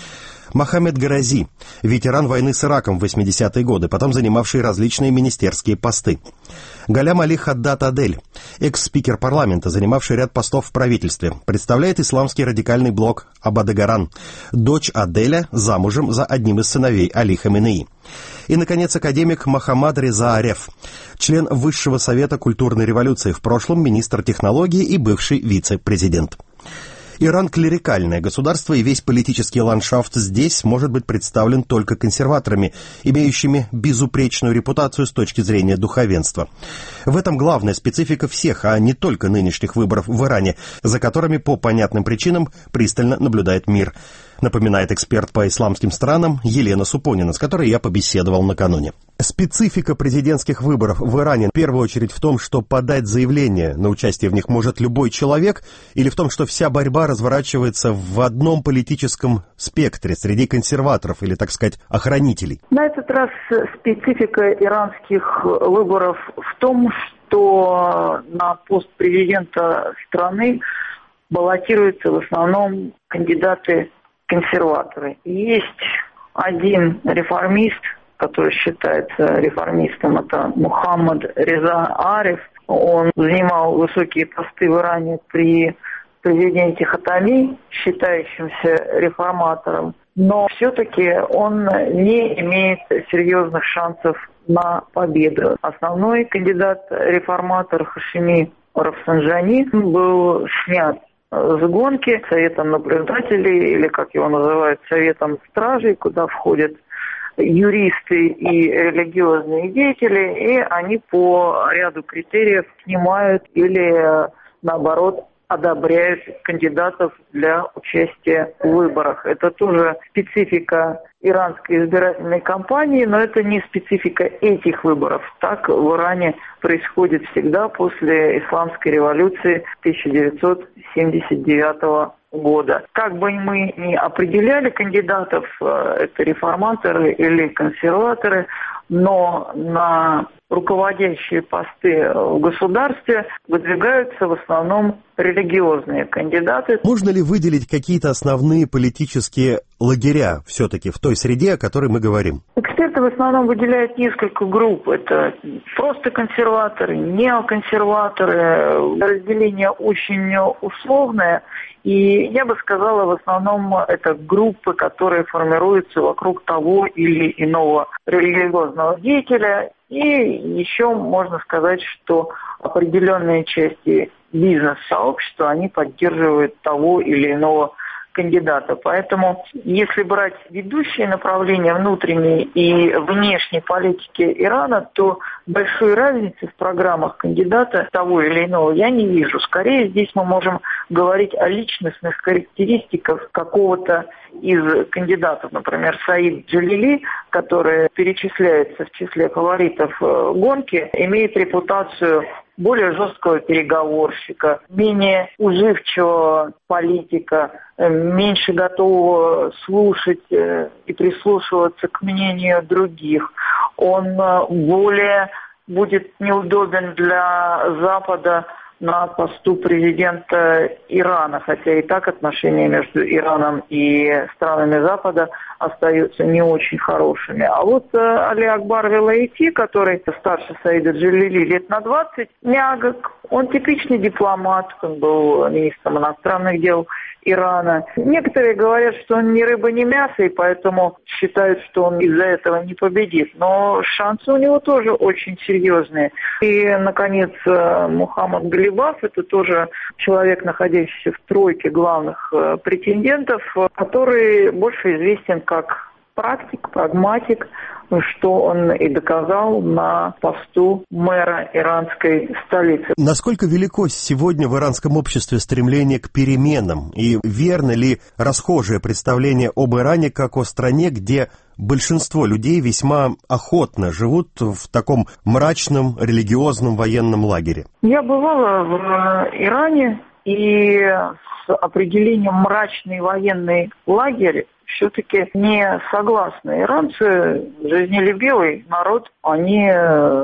Мохаммед Гарази, ветеран войны с Ираком в восьмидесятые годы, потом занимавший различные министерские посты. Галям Али Хаддат Адель, экс-спикер парламента, занимавший ряд постов в правительстве, представляет исламский радикальный блок Абадагаран. Дочь Аделя замужем за одним из сыновей Али Хаменеи. И, наконец, академик Мохаммад Реза Ареф, член Высшего совета культурной революции, в прошлом министр технологий и бывший вице-президент. Иран – клерикальное государство, и весь политический ландшафт здесь может быть представлен только консерваторами, имеющими безупречную репутацию с точки зрения духовенства. В этом главная специфика всех, а не только нынешних выборов в Иране, за которыми по понятным причинам пристально наблюдает мир, напоминает эксперт по исламским странам Елена Супонина, с которой я побеседовал накануне. Специфика президентских выборов в Иране в первую очередь в том, что подать заявление на участие в них может любой человек, или в том, что вся борьба разворачивается в одном политическом спектре среди консерваторов или, так сказать, охранителей? На этот раз специфика иранских выборов в том, что на пост президента страны баллотируются в основном кандидаты-консерваторы. Есть один реформист, который считается реформистом, это Мухаммад Реза Ареф. Он занимал высокие посты в Иране при президенте Хатами, считающимся реформатором, но все-таки он не имеет серьезных шансов на победу. Основной кандидат-реформатор Хашими Рафсанджани был снят с гонки советом наблюдателей, или, как его называют, советом стражей, куда входят юристы и религиозные деятели, и они по ряду критериев снимают или, наоборот, одобряют кандидатов для участия в выборах. Это тоже специфика иранской избирательной кампании, но это не специфика этих выборов. Так в Иране происходит всегда после исламской революции тысяча девятьсот семьдесят девятого года. Как бы мы ни определяли кандидатов, это реформаторы или консерваторы, но на руководящие посты в государстве выдвигаются в основном религиозные кандидаты. Можно ли выделить какие-то основные политические лагеря все-таки в той среде, о которой мы говорим? Эксперты в основном выделяют несколько групп. Это просто консерваторы, неоконсерваторы. Разделение очень условное. И я бы сказала, в основном это группы, которые формируются вокруг того или иного религиозного деятеля. И еще можно сказать, что определенные части бизнес-сообщества, они поддерживают того или иного кандидата. Поэтому, если брать ведущие направления внутренней и внешней политики Ирана, то большой разницы в программах кандидата того или иного я не вижу. Скорее, здесь мы можем говорить о личностных характеристиках какого-то из кандидатов. Например, Саид Джалили, который перечисляется в числе фаворитов гонки, имеет репутацию более жесткого переговорщика, менее уживчивого политика, меньше готового слушать и прислушиваться к мнению других. Он более будет неудобен для Запада на посту президента Ирана, хотя и так отношения между Ираном и странами Запада остаются не очень хорошими. А вот э, Али Акбар Велаити, который старше Саида Джалили лет на двадцать, мягок, он типичный дипломат, он был министром иностранных дел Ирана. Некоторые говорят, что он ни рыба, ни мясо, и поэтому считают, что он из-за этого не победит. Но шансы у него тоже очень серьезные. И, наконец, Мухаммад Галибаф, это тоже человек, находящийся в тройке главных претендентов, который больше известен как практик, прагматик, что он и доказал на посту мэра иранской столицы. Насколько велико сегодня в иранском обществе стремление к переменам? И верно ли расхожее представление об Иране как о стране, где большинство людей весьма охотно живут в таком мрачном религиозном военном лагере? Я бывала в Иране, и с определением «мрачный военный лагерь» все-таки не согласны. Иранцы, жизнелюбивый народ, они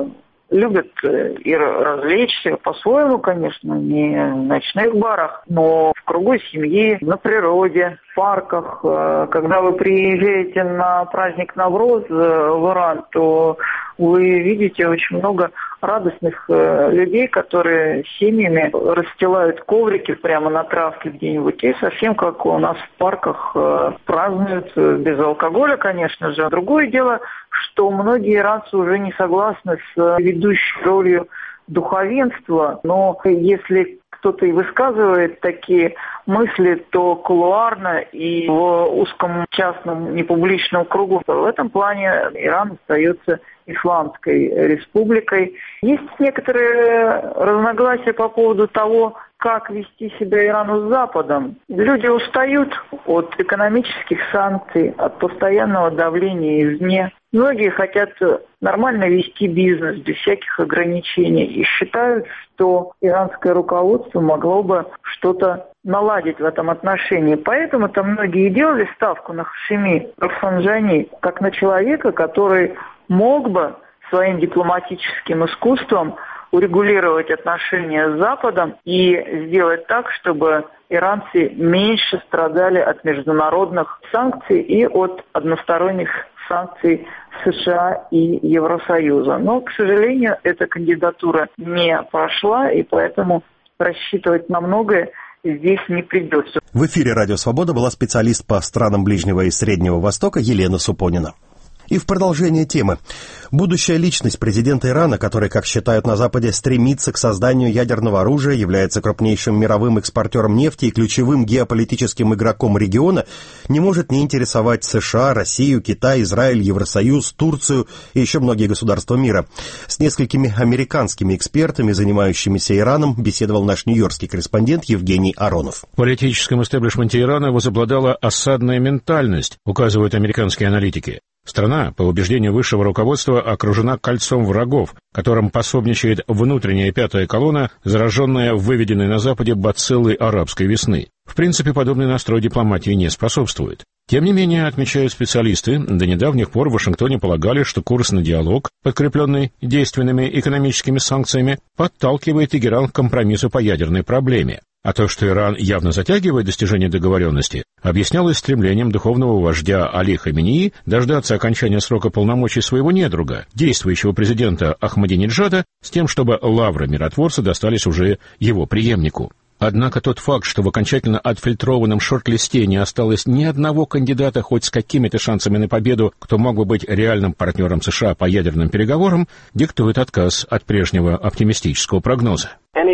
любят и развлечься по-своему, конечно, не в ночных барах, но в кругу семьи, на природе, в парках. Когда вы приезжаете на праздник Навроз в Иран, то вы видите очень много радостных людей, которые семьями расстилают коврики прямо на травке где-нибудь и совсем как у нас в парках празднуют, без алкоголя, конечно же. Другое дело, что многие иранцы уже не согласны с ведущей ролью духовенства, но если кто-то и высказывает такие мысли, то кулуарно и в узком частном непубличном кругу. В этом плане Иран остается исламской республикой. Есть некоторые разногласия по поводу того, как вести себя Ирану с Западом. Люди устают от экономических санкций, от постоянного давления извне. Многие хотят нормально вести бизнес без всяких ограничений и считают, что иранское руководство могло бы что-то наладить в этом отношении. Поэтому-то многие делали ставку на Хашеми Рафсанджани как на человека, который мог бы своим дипломатическим искусством урегулировать отношения с Западом и сделать так, чтобы иранцы меньше страдали от международных санкций и от односторонних санкций США и Евросоюза. Но, к сожалению, эта кандидатура не прошла, и поэтому рассчитывать на многое здесь не придется. В эфире «Радио Свобода» была специалист по странам Ближнего и Среднего Востока Елена Супонина. И в продолжение темы. Будущая личность президента Ирана, который, как считают на Западе, стремится к созданию ядерного оружия, является крупнейшим мировым экспортером нефти и ключевым геополитическим игроком региона, не может не интересовать США, Россию, Китай, Израиль, Евросоюз, Турцию и еще многие государства мира. С несколькими американскими экспертами, занимающимися Ираном, беседовал наш нью-йоркский корреспондент Евгений Аронов. В политическом истеблишменте Ирана возобладала осадная ментальность, указывают американские аналитики. Страна, по убеждению высшего руководства, окружена кольцом врагов, которым пособничает внутренняя пятая колонна, зараженная выведенной на Западе бациллой арабской весны. В принципе, подобный настрой дипломатии не способствует. Тем не менее, отмечают специалисты, до недавних пор в Вашингтоне полагали, что курс на диалог, подкрепленный действенными экономическими санкциями, подталкивает Тегеран к компромиссу по ядерной проблеме. А то, что Иран явно затягивает достижение договоренности, объяснялось стремлением духовного вождя Али Хаменеи дождаться окончания срока полномочий своего недруга, действующего президента Ахмадинеджада, с тем, чтобы лавры миротворца достались уже его преемнику. Однако тот факт, что в окончательно отфильтрованном шорт-листе не осталось ни одного кандидата хоть с какими-то шансами на победу, кто мог бы быть реальным партнером США по ядерным переговорам, диктует отказ от прежнего оптимистического прогноза.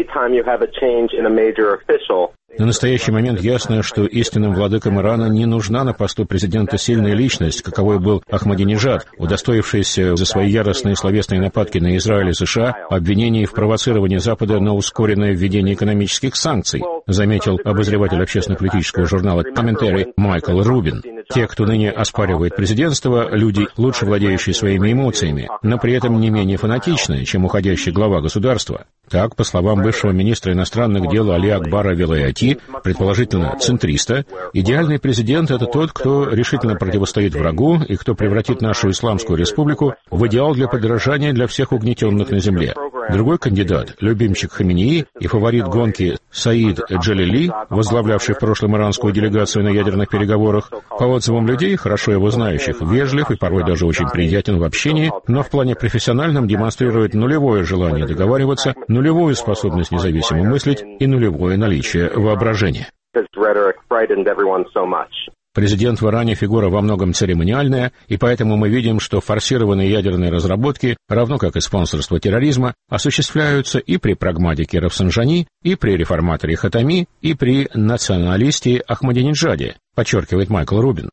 На настоящий момент ясно, что истинным владыкам Ирана не нужна на посту президента сильная личность, каковой был Ахмадинеджад, удостоившийся за свои яростные словесные нападки на Израиль и США обвинений в провоцировании Запада на ускоренное введение экономических санкций, заметил обозреватель общественно-политического журнала «Комментарий» Майкл Рубин. Те, кто ныне оспаривает президентство, люди, лучше владеющие своими эмоциями, но при этом не менее фанатичные, чем уходящий глава государства. Так, по словам бывшего министра иностранных дел Али Акбара Вилаяти, предположительно центриста, идеальный президент — это тот, кто решительно противостоит врагу и кто превратит нашу исламскую республику в идеал для подражания для всех угнетенных на земле. Другой кандидат, любимчик Хаменеи и фаворит гонки Саид Джалили, возглавлявший в прошлом иранскую делегацию на ядерных переговорах, по отзывам людей, хорошо его знающих, вежлив и порой даже очень приятен в общении, но в плане профессиональном демонстрирует нулевое желание договариваться, нулевую способность независимо мыслить и нулевое наличие воображения. Президент в Иране фигура во многом церемониальная, и поэтому мы видим, что форсированные ядерные разработки, равно как и спонсорство терроризма, осуществляются и при прагматике Рафсанджани, и при реформаторе Хатами, и при националисте Ахмадинеджаде, подчеркивает Майкл Рубин.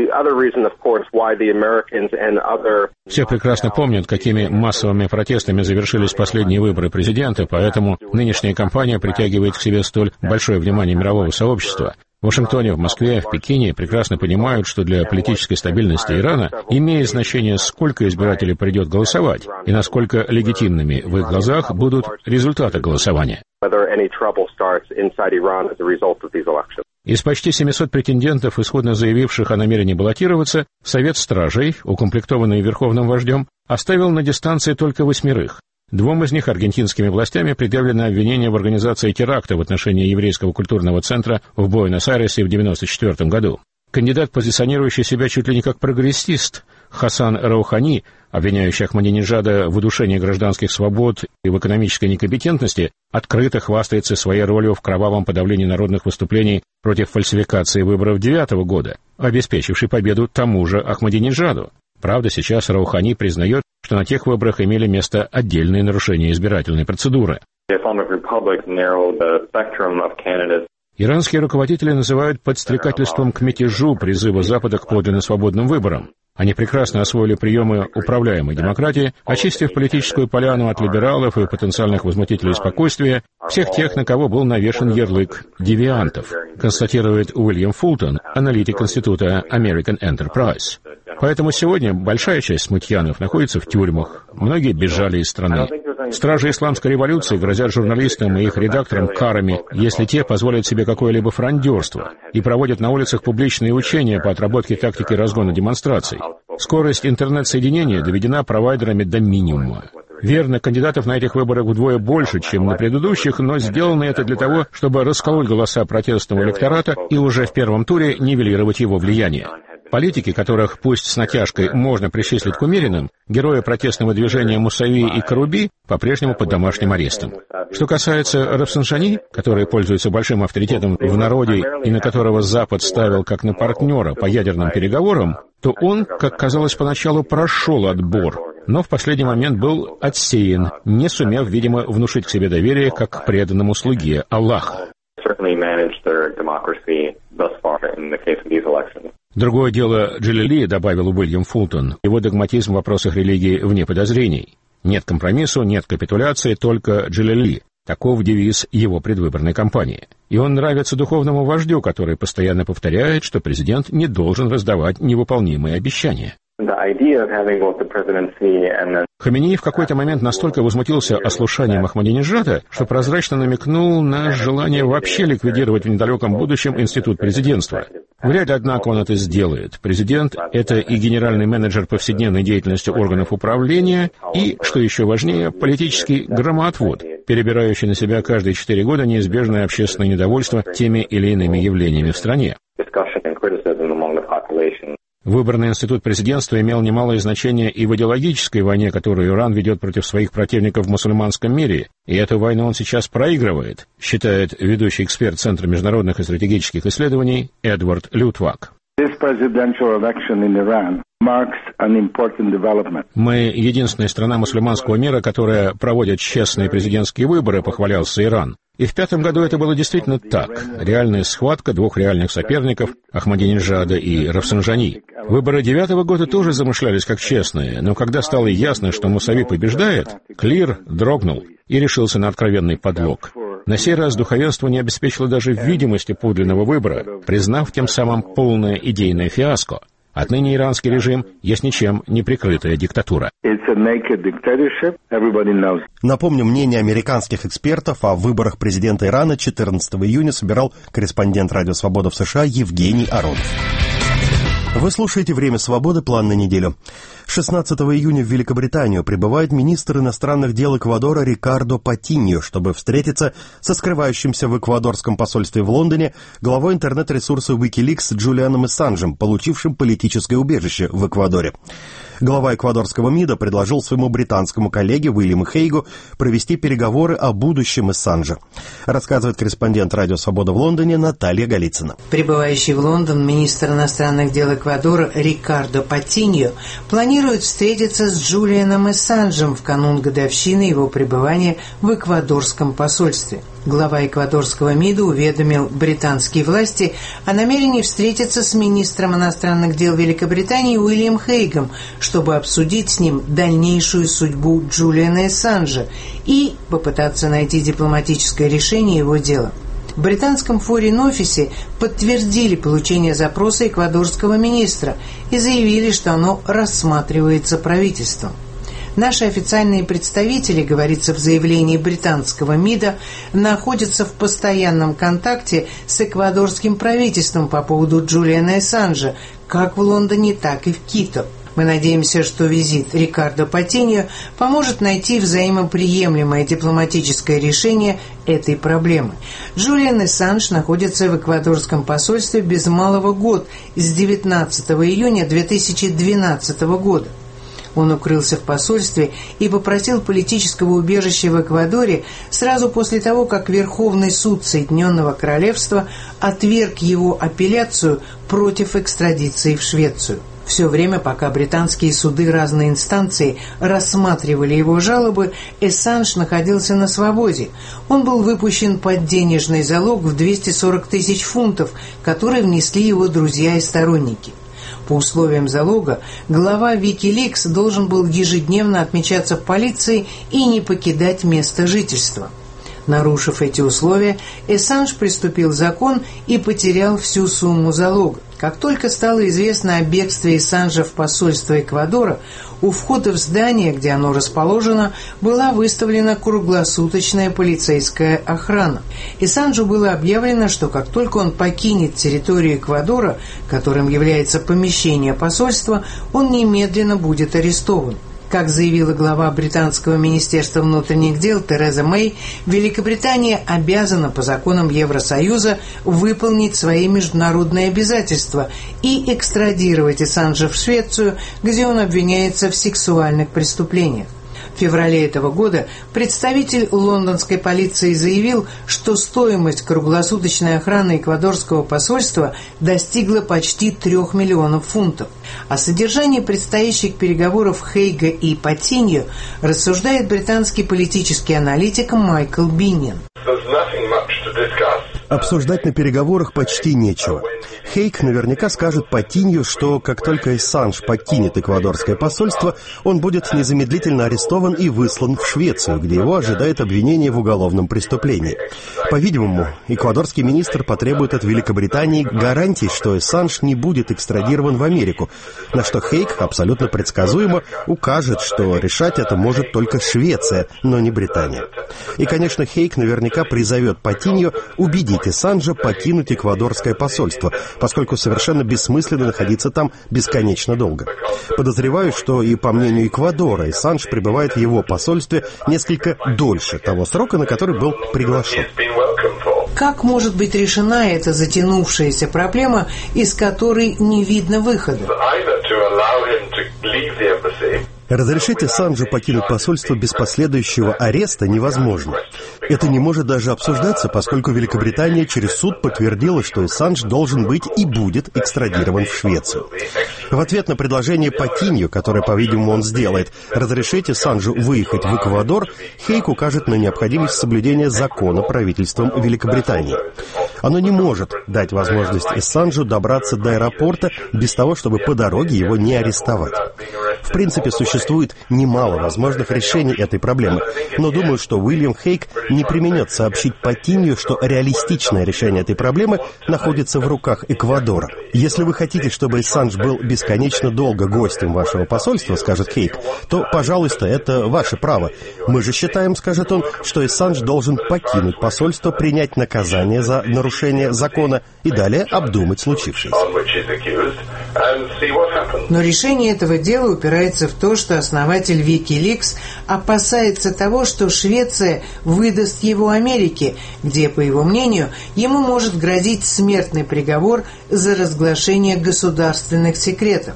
Все прекрасно помнят, какими массовыми протестами завершились последние выборы президента, поэтому нынешняя кампания притягивает к себе столь большое внимание мирового сообщества. В Вашингтоне, в Москве, в Пекине прекрасно понимают, что для политической стабильности Ирана имеет значение, сколько избирателей придет голосовать и насколько легитимными в их глазах будут результаты голосования. Из почти семисот претендентов, исходно заявивших о намерении баллотироваться, Совет стражей, укомплектованный верховным вождем, оставил на дистанции только восьмерых. Двум из них аргентинскими властями предъявлено обвинение в организации теракта в отношении еврейского культурного центра в Буэнос-Айресе в девяносто четвёртом году. Кандидат, позиционирующий себя чуть ли не как прогрессист, Хасан Роухани, обвиняющий Ахмадинеджада в удушении гражданских свобод и в экономической некомпетентности, открыто хвастается своей ролью в кровавом подавлении народных выступлений против фальсификации выборов девятого года, обеспечившей победу тому же Ахмадинеджаду. Правда, сейчас Роухани признает, что на тех выборах имели место отдельные нарушения избирательной процедуры. Иранские руководители называют подстрекательством к мятежу призыва Запада к подлинно свободным выборам. Они прекрасно освоили приемы управляемой демократии, очистив политическую поляну от либералов и потенциальных возмутителей спокойствия, всех тех, на кого был навешан ярлык девиантов, констатирует Уильям Фултон, аналитик Института American Enterprise. Поэтому сегодня большая часть смутьянов находится в тюрьмах, многие бежали из страны. Стражи исламской революции грозят журналистам и их редакторам карами, если те позволят себе какое-либо фрондерство и проводят на улицах публичные учения по отработке тактики разгона демонстраций. Скорость интернет-соединения доведена провайдерами до минимума. Верно, кандидатов на этих выборах вдвое больше, чем на предыдущих, но сделано это для того, чтобы расколоть голоса протестного электората и уже в первом туре нивелировать его влияние. Политики, которых пусть с натяжкой можно причислить к умеренным, герои протестного движения Мусави и Каруби по-прежнему под домашним арестом. Что касается Рафсанджани, который пользуется большим авторитетом в народе и на которого Запад ставил как на партнера по ядерным переговорам, то он, как казалось поначалу, прошел отбор, но в последний момент был отсеян, не сумев, видимо, внушить к себе доверие как к преданному слуге Аллаха. Другое дело Джалили, добавил Уильям Фултон, его догматизм в вопросах религии вне подозрений. Нет компромиссу, нет капитуляции, только Джалили. Таков девиз его предвыборной кампании. И он нравится духовному вождю, который постоянно повторяет, что президент не должен раздавать невыполнимые обещания. Хаминеи в какой-то момент настолько возмутился ослушанием Ахмадинеджада, что прозрачно намекнул на желание вообще ликвидировать в недалеком будущем институт президентства. Вряд ли, однако, он это сделает. Президент — это и генеральный менеджер повседневной деятельности органов управления, и, что еще важнее, политический громоотвод, перебирающий на себя каждые четыре года неизбежное общественное недовольство теми или иными явлениями в стране. Выборный институт президентства имел немалое значение и в идеологической войне, которую Иран ведет против своих противников в мусульманском мире, и эту войну он сейчас проигрывает, считает ведущий эксперт Центра международных и стратегических исследований Эдвард Лютвак. Мы единственная страна мусульманского мира, которая проводит честные президентские выборы, похвалялся Иран. И в пятом году это было действительно так. Реальная схватка двух реальных соперников, Ахмадинеджада и Рафсанджани. Выборы девятого года тоже замышлялись как честные, но когда стало ясно, что Мусави побеждает, Клир дрогнул и решился на откровенный подлог. На сей раз духовенство не обеспечило даже видимости подлинного выбора, признав тем самым полное идейное фиаско. Отныне иранский режим есть ничем не прикрытая диктатура. Напомню, мнение американских экспертов о выборах президента Ирана четырнадцатого июня собирал корреспондент Радио Свобода в США Евгений Аронов. Вы слушаете «Время свободы. План на неделю». шестнадцатого июня в Великобританию прибывает министр иностранных дел Эквадора Рикардо Патиньо, чтобы встретиться со скрывающимся в эквадорском посольстве в Лондоне главой интернет-ресурса Wikileaks Джулианом Ассанжем, получившим политическое убежище в Эквадоре. Глава эквадорского МИДа предложил своему британскому коллеге Уильяму Хейгу провести переговоры о будущем Ассанжа. Рассказывает корреспондент Радио Свобода в Лондоне Наталья Голицына. Прибывающий в Лондон министр иностранных дел Эквадора Рикардо Патиньо планирует встретиться с Джулианом Ассанжем в канун годовщины его пребывания в эквадорском посольстве. Глава эквадорского МИДа уведомил британские власти о намерении встретиться с министром иностранных дел Великобритании Уильямом Хейгом, чтобы обсудить с ним дальнейшую судьбу Джулиана Ассанжа и попытаться найти дипломатическое решение его дела. В британском форин-офисе подтвердили получение запроса эквадорского министра и заявили, что оно рассматривается правительством. Наши официальные представители, говорится в заявлении британского МИДа, находятся в постоянном контакте с эквадорским правительством по поводу Джулиана Ассанжа, как в Лондоне, так и в Кито. Мы надеемся, что визит Рикардо Патиньо поможет найти взаимоприемлемое дипломатическое решение этой проблемы. Джулиан Ассанж находится в эквадорском посольстве без малого год, с девятнадцатого июня две тысячи двенадцатого года. Он укрылся в посольстве и попросил политического убежища в Эквадоре сразу после того, как Верховный суд Соединенного Королевства отверг его апелляцию против экстрадиции в Швецию. Все время, пока британские суды разной инстанции рассматривали его жалобы, Ассанж находился на свободе. Он был выпущен под денежный залог в двести сорок тысяч фунтов, который внесли его друзья и сторонники. По условиям залога, глава Wikileaks должен был ежедневно отмечаться в полиции и не покидать место жительства. Нарушив эти условия, Ассанж приступил закон и потерял всю сумму залога. Как только стало известно о бегстве Ассанжа в посольство Эквадора, у входа в здание, где оно расположено, была выставлена круглосуточная полицейская охрана. Ассанжу было объявлено, что как только он покинет территорию Эквадора, которым является помещение посольства, он немедленно будет арестован. Как заявила глава британского министерства внутренних дел Тереза Мэй, Великобритания обязана по законам Евросоюза выполнить свои международные обязательства и экстрадировать Ассанжа в Швецию, где он обвиняется в сексуальных преступлениях. В феврале этого года представитель лондонской полиции заявил, что стоимость круглосуточной охраны эквадорского посольства достигла почти трех миллионов фунтов. О содержании предстоящих переговоров Хейга и Патиньо рассуждает британский политический аналитик Майкл Биннин. Обсуждать на переговорах почти нечего. Хейг наверняка скажет Патиньо, что как только Ассанж покинет эквадорское посольство, он будет незамедлительно арестован и выслан в Швецию, где его ожидает обвинение в уголовном преступлении. По-видимому, эквадорский министр потребует от Великобритании гарантий, что Ассанж не будет экстрадирован в Америку, на что Хейг абсолютно предсказуемо укажет, что решать это может только Швеция, но не Британия. И, конечно, Хейг наверняка призовет Патиньо убедить Ассанжа покинуть эквадорское посольство, поскольку совершенно бессмысленно находиться там бесконечно долго. Подозреваю, что и по мнению Эквадора Ассанж пребывает в его посольстве несколько дольше того срока, на который был приглашен. Как может быть решена эта затянувшаяся проблема, из которой не видно выхода? Разрешить Ассанжу покинуть посольство без последующего ареста невозможно. Это не может даже обсуждаться, поскольку Великобритания через суд подтвердила, что Ассанж должен быть и будет экстрадирован в Швецию. В ответ на предложение Патиньо, которое, по-видимому, он сделает, разрешить Ассанжу выехать в Эквадор, Хейг укажет на необходимость соблюдения закона правительством Великобритании. Оно не может дать возможность Ассанжу добраться до аэропорта без того, чтобы по дороге его не арестовать. В принципе, существует немало возможных решений этой проблемы, но думаю, что Уильям Хейг не преминет сообщить Патиньо, что реалистичное решение этой проблемы находится в руках Эквадора. Если вы хотите, чтобы Ассанж был бесконечно долго гостем вашего посольства, скажет Хейг, то, пожалуйста, это ваше право. Мы же считаем, скажет он, что Ассанж должен покинуть посольство, принять наказание за нарушение закона и далее обдумать случившееся. Но решение этого дела упирается в то, что основатель Wikileaks опасается того, что Швеция выдаст его Америке, где, по его мнению, ему может грозить смертный приговор за разглашение государственных секретов.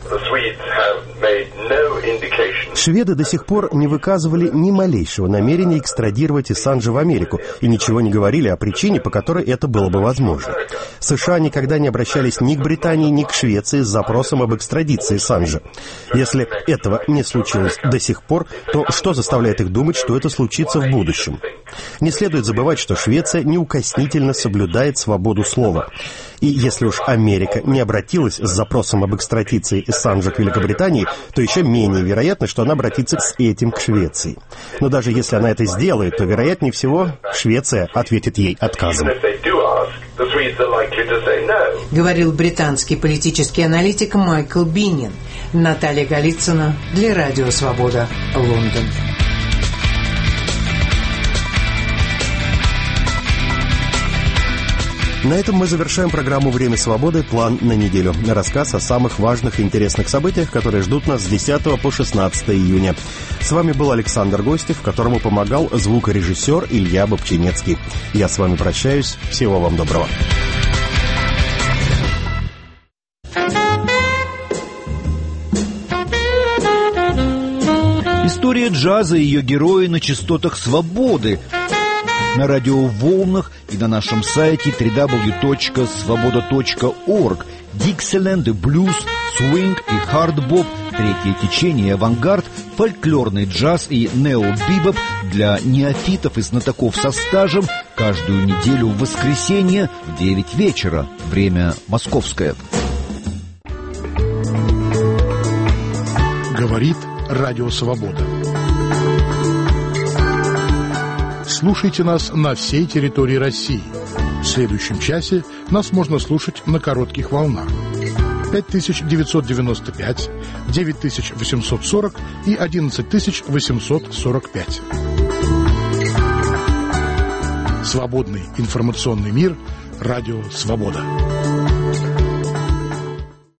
Шведы до сих пор не выказывали ни малейшего намерения экстрадировать Ассанжа в Америку и ничего не говорили о причине, по которой это было бы возможно. США никогда не обращались ни к Британии, ни к Швеции с запросом об экстрадиции Ассанжа. Если этого не случилось до сих пор, то что заставляет их думать, что это случится в будущем? Не следует забывать, что Швеция неукоснительно соблюдает свободу слова. И если уж Америка не обратилась с запросом об экстрадиции Ассанжа к Великобритании, то еще менее вероятно, что она обратится с этим к Швеции. Но даже если она это сделает, то, вероятнее всего, Швеция ответит ей отказом. Говорил британский политический аналитик Майкл Биннин. Наталья Голицына для Радио Свобода, Лондон. На этом мы завершаем программу «Время свободы. План на неделю». Рассказ о самых важных и интересных событиях, которые ждут нас с десятого по шестнадцатое июня. С вами был Александр Гостев, которому помогал звукорежиссер Илья Бобчинецкий. Я с вами прощаюсь. Всего вам доброго. История джаза и ее герои на частотах свободы, на радиоволнах и на нашем сайте дабл ю дабл ю дабл ю точка свобода точка орг. Диксиленд, блюз, свинг и хардбоп, третье течение, авангард, фольклорный джаз и нео-бибоп для неофитов и знатоков со стажем каждую неделю в воскресенье в девять вечера. Время московское. Говорит Радио Свобода. Слушайте нас на всей территории России. В следующем часе нас можно слушать на коротких волнах. пять тысяч девятьсот девяносто пять, девять тысяч восемьсот сорок и одиннадцать тысяч восемьсот сорок пять. Свободный информационный мир. Радио Свобода.